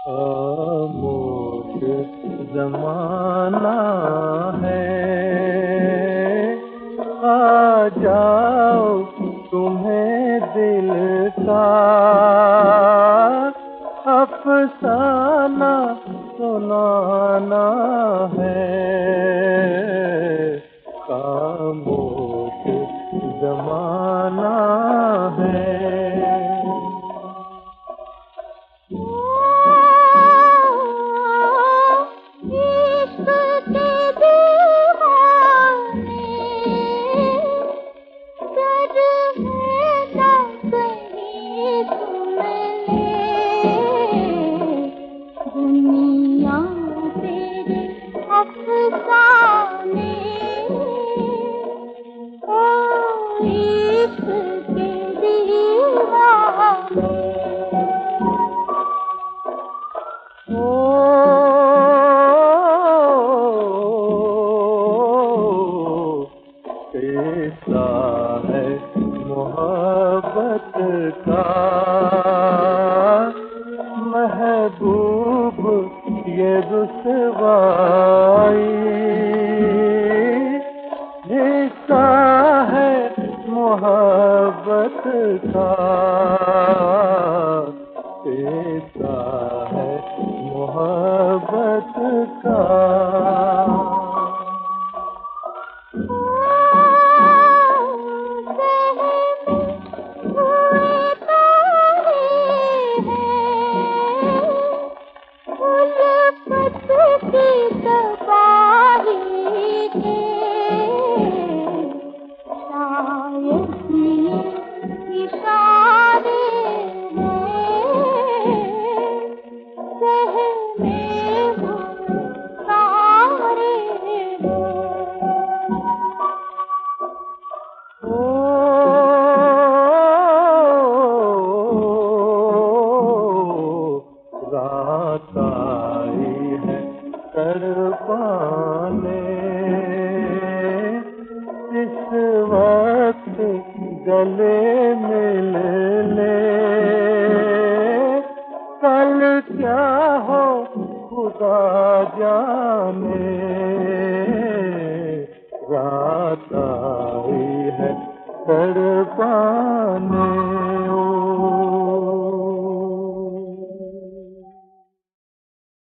खामोश ज़माना है, आ जाओ तुम्हें दिल का अफ़साना सुनाना है। खामोश ज़माना है। कैसा है मोहब्बत का महबूब ये रुसवाई, हिस्सा है मोहब्बत का, कैसा है मोहब्बत का। रात आई है तड़पाने, इस वक्त गले मिल ले, कल क्या हो खुदा जाने। रात आई है तड़पाने।